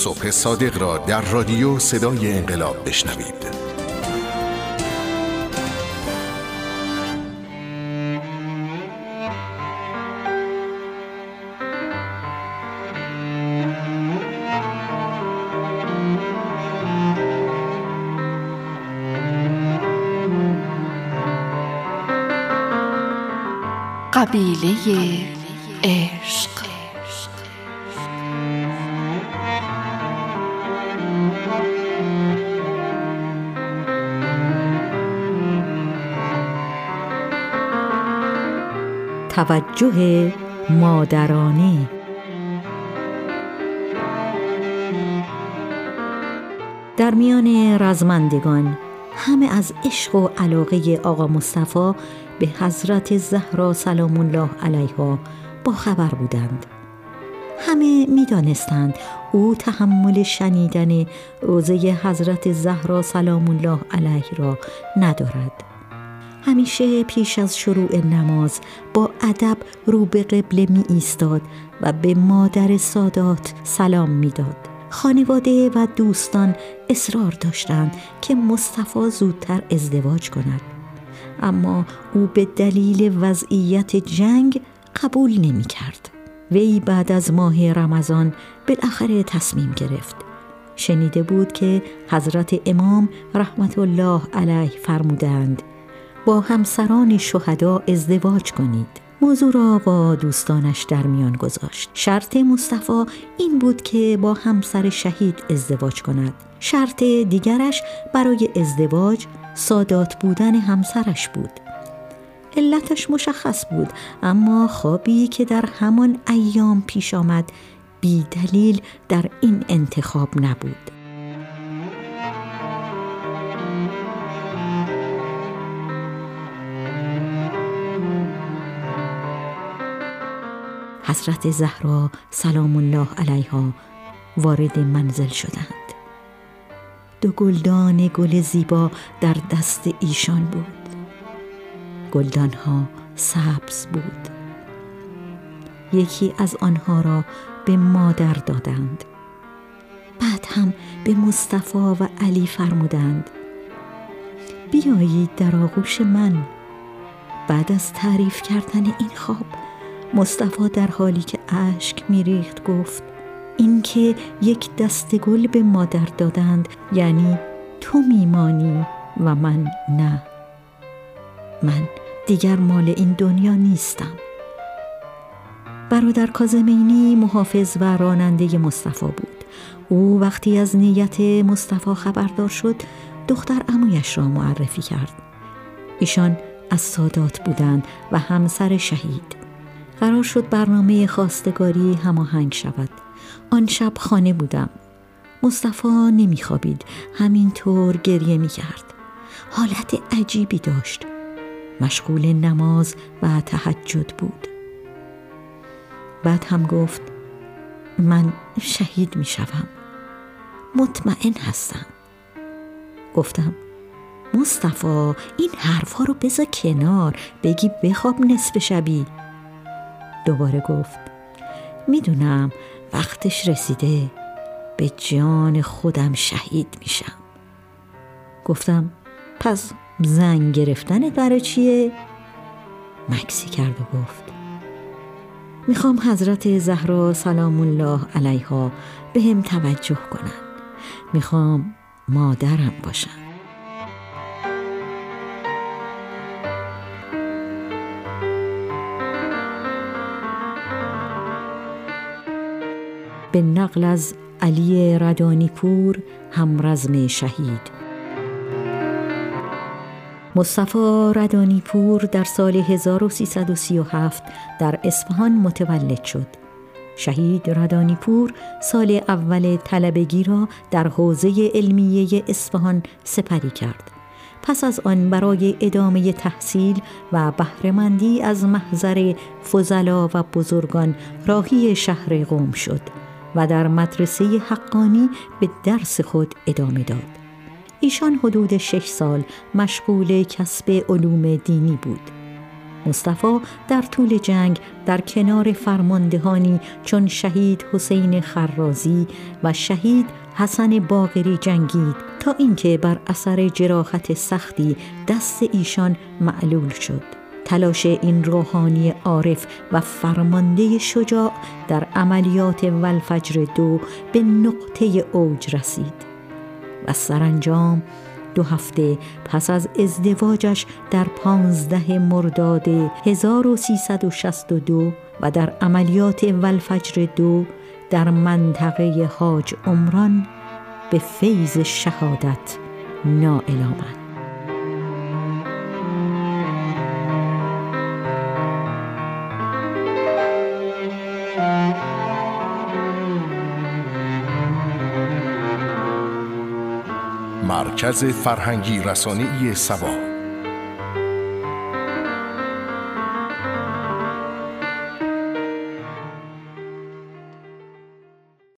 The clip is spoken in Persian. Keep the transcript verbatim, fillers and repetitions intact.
صبح صادق را در رادیو صدای انقلاب بشنوید. قبیله عشق. توجه مادرانه. در میان رزمندگان همه از عشق و علاقه آقا مصطفی به حضرت زهرا سلام الله علیها با خبر بودند. همه می دانستند او تحمل شنیدن روزه حضرت زهرا سلام الله علیها را ندارد. همیشه پیش از شروع نماز با ادب رو به قبله می ایستاد و به مادر سادات سلام می داد. خانواده و دوستان اصرار داشتند که مصطفی زودتر ازدواج کند، اما او به دلیل وضعیت جنگ قبول نمی کرد. وی بعد از ماه رمضان بالاخره تصمیم گرفت. شنیده بود که حضرت امام رحمت الله علیه فرمودند با همسران شهدا ازدواج کنید. موضوع را با دوستانش در میان گذاشت. شرط مصطفی این بود که با همسر شهید ازدواج کند. شرط دیگرش برای ازدواج سادات بودن همسرش بود. علتش مشخص بود، اما خوابی که در همان ایام پیش آمد بی دلیل در این انتخاب نبود. حضرت زهرا سلام الله علیها وارد منزل شدند. دو گلدان گل زیبا در دست ایشان بود. گلدانها سبز بود. یکی از آنها را به مادر دادند. بعد هم به مصطفی و علی فرمودند بیایید در آغوش من. بعد از تعریف کردن این خواب، مصطفی در حالی که اشک میریخت گفت این که یک دست گل به مادر دادند یعنی تو میمانی و من نه. من دیگر مال این دنیا نیستم. برادر کاظمینی محافظ و راننده مصطفی بود. او وقتی از نیت مصطفی خبردار شد دختر عمویش را معرفی کرد. ایشان از سادات بودند و همسر شهید. قرار شد برنامه خواستگاری هماهنگ شود. آن شب خانه بودم. مصطفی نمیخوابید، همینطور گریه میکرد. حالت عجیبی داشت. مشغول نماز و تهجد بود. بعد هم گفت من شهید میشوم. مطمئن هستم. گفتم مصطفی این حرفا رو بذار کنار، بگی بخواب نصف شبی. دوباره گفت میدونم وقتش رسیده، به جان خودم شهید میشم. گفتم پس زن گرفتنت برای چیه؟ مکسی کرد و گفت میخوام حضرت زهرا سلام الله علیها به هم توجه کنن. میخوام مادرم باشن. به نقل از علی ردانی پور، همرزم شهید. مصطفی ردانی پور در سال هزار و سیصد و سی و هفت در اصفهان متولد شد. شهید ردانی پور سال اول طلبگی را در حوزه علمیه اصفهان سپری کرد. پس از آن برای ادامه تحصیل و بهره‌مندی از محضر فضلا و بزرگان راهی شهر قم شد و در مدرسه حقانی به درس خود ادامه داد. ایشان حدود شش سال مشغول کسب علوم دینی بود. مصطفی در طول جنگ در کنار فرماندهانی چون شهید حسین خرازی و شهید حسن باقری جنگید تا اینکه بر اثر جراحت سختی دست ایشان معلول شد. تلاش این روحانی عارف و فرمانده شجاع در عملیات والفجر دو به نقطه اوج رسید و سرانجام دو هفته پس از ازدواجش در پانزده مرداد هزار و سیصد و شصت و دو و در عملیات والفجر دو در منطقه حاج عمران به فیض شهادت نائل آمد. مرکز فرهنگی رسانه‌ای سبا.